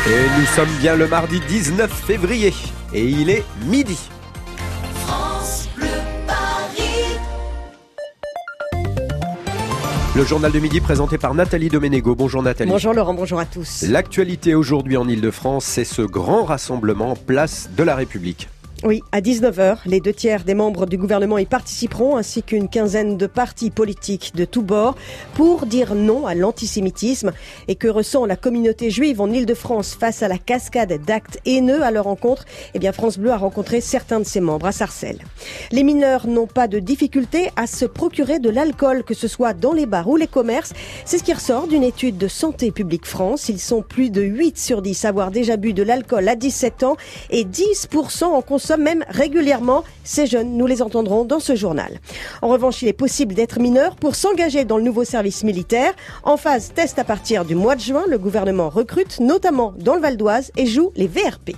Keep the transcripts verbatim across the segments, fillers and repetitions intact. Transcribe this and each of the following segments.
Et nous sommes bien le mardi dix-neuf février et il est midi. France Bleu Paris. Le journal de midi présenté par Nathalie Doménégo. Bonjour Nathalie. Bonjour Laurent, bonjour à tous. L'actualité aujourd'hui en Ile-de-France, c'est ce grand rassemblement Place de la République. Oui, à dix-neuf heures, les deux tiers des membres du gouvernement y participeront, ainsi qu'une quinzaine de partis politiques de tous bords, pour dire non à l'antisémitisme. Et que ressent la communauté juive en Ile-de-France face à la cascade d'actes haineux à leur encontre? Eh bien, France Bleu a rencontré certains de ses membres à Sarcelles. Les mineurs n'ont pas de difficulté à se procurer de l'alcool, que ce soit dans les bars ou les commerces. C'est ce qui ressort d'une étude de Santé publique France. Ils sont plus de huit sur dix à avoir déjà bu de l'alcool à dix-sept ans et dix pour cent en consomment même régulièrement. Ces jeunes, nous les entendrons dans ce journal. En revanche, il est possible d'être mineur pour s'engager dans le nouveau service militaire. En phase test à partir du mois de juin, le gouvernement recrute notamment dans le Val d'Oise et joue les V R P.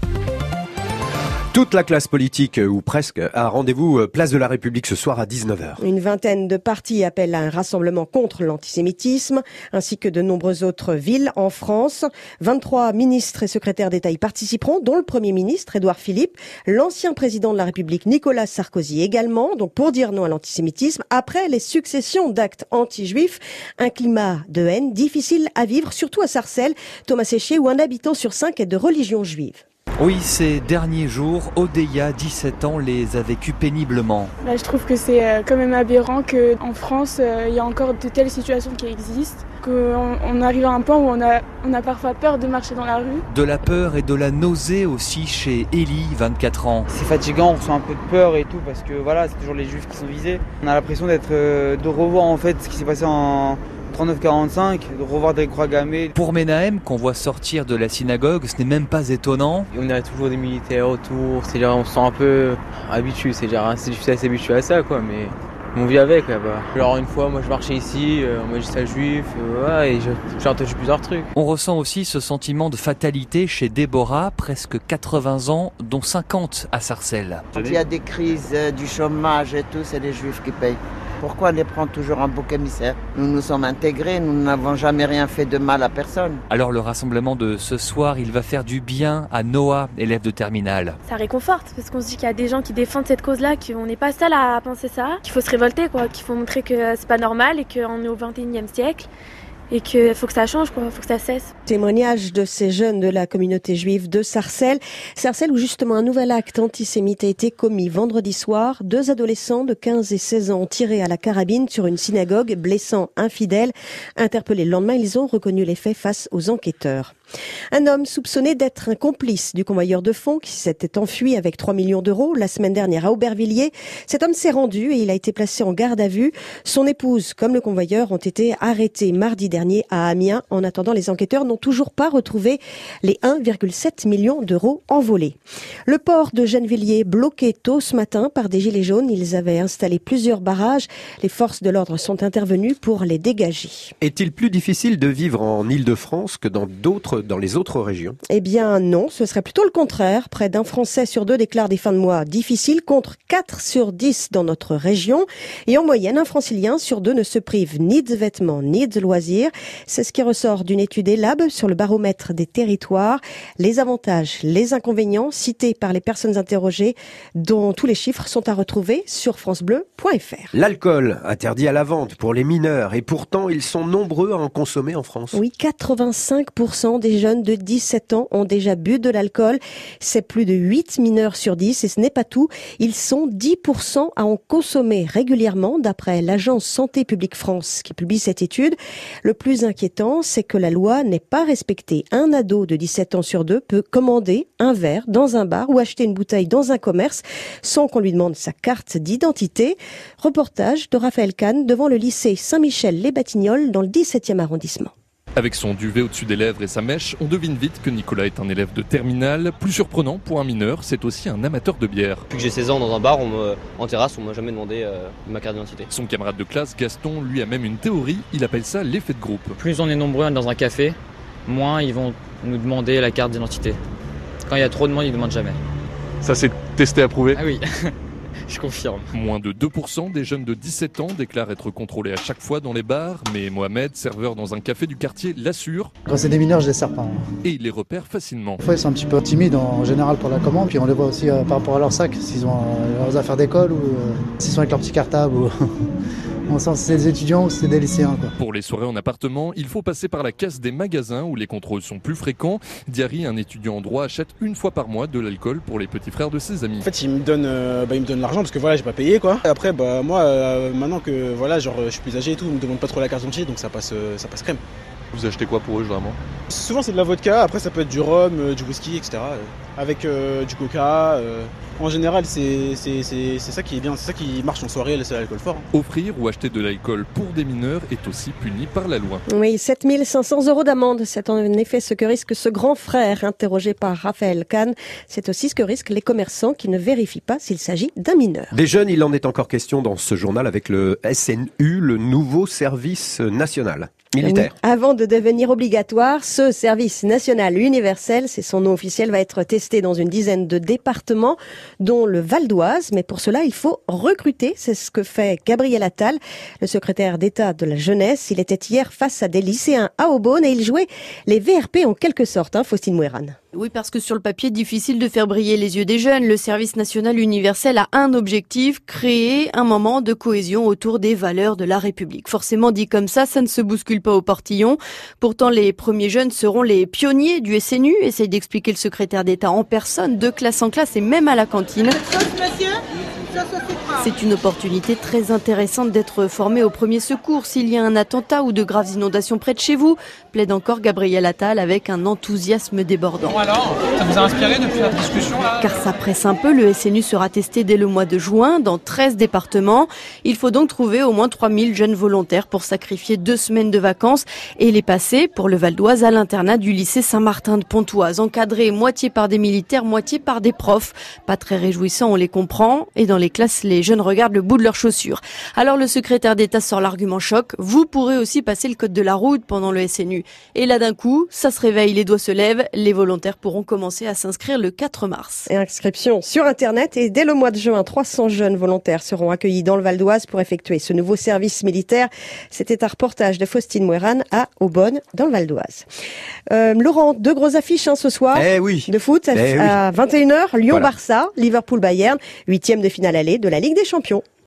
Toute la classe politique, ou presque, a rendez-vous Place de la République ce soir à dix-neuf heures. Une vingtaine de partis appellent à un rassemblement contre l'antisémitisme, ainsi que de nombreuses autres villes en France. vingt-trois ministres et secrétaires d'État y participeront, dont le Premier ministre, Édouard Philippe, l'ancien président de la République, Nicolas Sarkozy également, donc pour dire non à l'antisémitisme, après les successions d'actes anti-juifs. Un climat de haine difficile à vivre, surtout à Sarcelles, Thomas Séché, où un habitant sur cinq est de religion juive. Oui, ces derniers jours, Odeya, dix-sept ans, les a vécus péniblement. Bah, je trouve que c'est quand même aberrant qu'en France, il y a encore de telles situations qui existent, qu'on on arrive à un point où on a, on a parfois peur de marcher dans la rue. De la peur et de la nausée aussi chez Élie, vingt-quatre ans. C'est fatigant, on ressent un peu de peur et tout, parce que voilà, c'est toujours les juifs qui sont visés. On a l'impression d'être, de revoir en fait ce qui s'est passé en trente-neuf quarante-cinq, de revoir des croix gammées. Pour Menahem, qu'on voit sortir de la synagogue, ce n'est même pas étonnant. On a toujours des militaires autour, c'est-à-dire on se sent un peu habitué, c'est-à-dire c'est difficile à s'habituer à ça quoi, mais on vit avec là bas. Alors une fois, moi je marchais ici, euh, moi j'étais juif, euh, ouais, et j'ai entendu plusieurs trucs. On ressent aussi ce sentiment de fatalité chez Déborah, presque quatre-vingts ans, dont cinquante à Sarcelles. Quand il y a des crises, euh, du chômage et tout, c'est les juifs qui payent. Pourquoi on les prend toujours en bouc émissaire? Nous nous sommes intégrés, nous n'avons jamais rien fait de mal à personne. Alors le rassemblement de ce soir, il va faire du bien à Noah, élève de terminale. Ça réconforte parce qu'on se dit qu'il y a des gens qui défendent cette cause-là, qu'on n'est pas seul à penser ça, qu'il faut se révolter, quoi, qu'il faut montrer que c'est pas normal et qu'on est au vingt et unième siècle. Et qu'il faut que ça change, quoi, faut que ça cesse. Témoignage de ces jeunes de la communauté juive de Sarcelles. Sarcelles où justement un nouvel acte antisémite a été commis vendredi soir. Deux adolescents de quinze et seize ans ont tiré à la carabine sur une synagogue, blessant un fidèle. Interpellés le lendemain, ils ont reconnu les faits face aux enquêteurs. Un homme soupçonné d'être un complice du convoyeur de fonds qui s'était enfui avec trois millions d'euros la semaine dernière à Aubervilliers. Cet homme s'est rendu et il a été placé en garde à vue. Son épouse, comme le convoyeur, ont été arrêtés mardi dernier à Amiens. En attendant, les enquêteurs n'ont toujours pas retrouvé les un virgule sept millions d'euros envolés. Le port de Gennevilliers bloqué tôt ce matin par des gilets jaunes. Ils avaient installé plusieurs barrages. Les forces de l'ordre sont intervenues pour les dégager. Est-il plus difficile de vivre en Ile-de-France que dans d'autres, dans les autres régions? Eh bien non, ce serait plutôt le contraire. Près d'un Français sur deux déclare des fins de mois difficiles, contre quatre sur dix dans notre région. Et en moyenne, un Francilien sur deux ne se prive ni de vêtements ni de loisirs. C'est ce qui ressort d'une étude Elab sur le baromètre des territoires. Les avantages, les inconvénients cités par les personnes interrogées, dont tous les chiffres sont à retrouver sur francebleu point f r. L'alcool, interdit à la vente pour les mineurs, et pourtant ils sont nombreux à en consommer en France. Oui, quatre-vingt-cinq pour cent des jeunes de dix-sept ans ont déjà bu de l'alcool. C'est plus de huit mineurs sur dix et ce n'est pas tout. Ils sont dix pour cent à en consommer régulièrement, d'après l'agence Santé publique France qui publie cette étude. Le plus inquiétant, c'est que la loi n'est pas respectée. Un ado de dix-sept ans sur deux peut commander un verre dans un bar ou acheter une bouteille dans un commerce sans qu'on lui demande sa carte d'identité. Reportage de Raphaël Kahn devant le lycée Saint-Michel-les-Batignolles dans le dix-septième arrondissement. Avec son duvet au-dessus des lèvres et sa mèche, on devine vite que Nicolas est un élève de terminale. Plus surprenant pour un mineur, c'est aussi un amateur de bière. Depuis que j'ai seize ans dans un bar, on me, en terrasse, on m'a jamais demandé euh, ma carte d'identité. Son camarade de classe, Gaston, lui a même une théorie, il appelle ça l'effet de groupe. Plus on est nombreux dans un café, moins ils vont nous demander la carte d'identité. Quand il y a trop de monde, ils ne demandent jamais. Ça c'est testé, approuvé? Ah oui. Je confirme. Moins de deux pour cent des jeunes de dix-sept ans déclarent être contrôlés à chaque fois dans les bars, mais Mohamed, serveur dans un café du quartier, l'assure. Quand c'est des mineurs, je les sers pas. Et il les repère facilement. Des fois, ils sont un petit peu timides en général pour la commande, puis on les voit aussi euh, par rapport à leur sac, s'ils ont euh, leurs affaires d'école ou euh, s'ils sont avec leur petit cartable. Ou... on sent si c'est des étudiants ou si c'est des lycéens, quoi. Pour les soirées en appartement, il faut passer par la caisse des magasins où les contrôles sont plus fréquents. Diary, un étudiant en droit, achète une fois par mois de l'alcool pour les petits frères de ses amis. En fait, il me donne, euh, bah, il me donne l'argent parce que voilà, j'ai pas payé quoi. Et après, bah moi, euh, maintenant que voilà, genre, je suis plus âgé et tout, ils me demandent pas trop la carte d'identité, donc ça passe, euh, ça passe crème. Vous achetez quoi pour eux généralement? Souvent c'est de la vodka, après ça peut être du rhum, euh, du whisky, et cetera. Euh, avec euh, du coca. Euh. En général, c'est, c'est, c'est, c'est ça qui est bien, c'est ça qui marche en soirée, c'est l'alcool fort. Hein. Offrir ou acheter de l'alcool pour des mineurs est aussi puni par la loi. Oui, sept mille cinq cents euros d'amende. C'est en effet ce que risque ce grand frère interrogé par Raphaël Kahn. C'est aussi ce que risquent les commerçants qui ne vérifient pas s'il s'agit d'un mineur. Des jeunes, il en est encore question dans ce journal avec le S N U, le nouveau service national militaire. Oui. Avant de devenir obligatoire, ce service national universel, c'est son nom officiel, va être testé dans une dizaine de départements, dont le Val d'Oise. Mais pour cela, il faut recruter. C'est ce que fait Gabriel Attal, le secrétaire d'État de la jeunesse. Il était hier face à des lycéens à Aubonne et il jouait les V R P en quelque sorte, hein, Faustine Moueran. Oui, parce que sur le papier, difficile de faire briller les yeux des jeunes. Le service national universel a un objectif, créer un moment de cohésion autour des valeurs de la République. Forcément dit comme ça, ça ne se bouscule pas au portillon. Pourtant, les premiers jeunes seront les pionniers du S N U, essaye d'expliquer le secrétaire d'État en personne, de classe en classe et même à la cantine. C'est une opportunité très intéressante d'être formé au premier secours s'il y a un attentat ou de graves inondations près de chez vous, plaide encore Gabriel Attal avec un enthousiasme débordant. Bon alors, ça vous a inspiré depuis la discussion là ? Car ça presse un peu, le S N U sera testé dès le mois de juin dans treize départements. Il faut donc trouver au moins trois mille jeunes volontaires pour sacrifier deux semaines de vacances et les passer pour le Val d'Oise à l'internat du lycée Saint-Martin de Pontoise, encadré moitié par des militaires, moitié par des profs. Pas très réjouissant, on les comprend, et dans les classes, les jeunes regardent le bout de leurs chaussures. Alors le secrétaire d'État sort l'argument choc, vous pourrez aussi passer le code de la route pendant le S N U. Et là d'un coup, ça se réveille, les doigts se lèvent, les volontaires pourront commencer à s'inscrire le quatre mars. Et inscription sur Internet et dès le mois de juin, trois cents jeunes volontaires seront accueillis dans le Val d'Oise pour effectuer ce nouveau service militaire. C'était un reportage de Faustine Moueran à Aubonne, dans le Val d'Oise. Euh, Laurent, deux grosses affiches hein, ce soir eh oui. de foot à, eh à oui. vingt et une heures, Lyon-Barça, Voilà. Liverpool-Bayern, huitième de finale aller de la Ligue des Champions.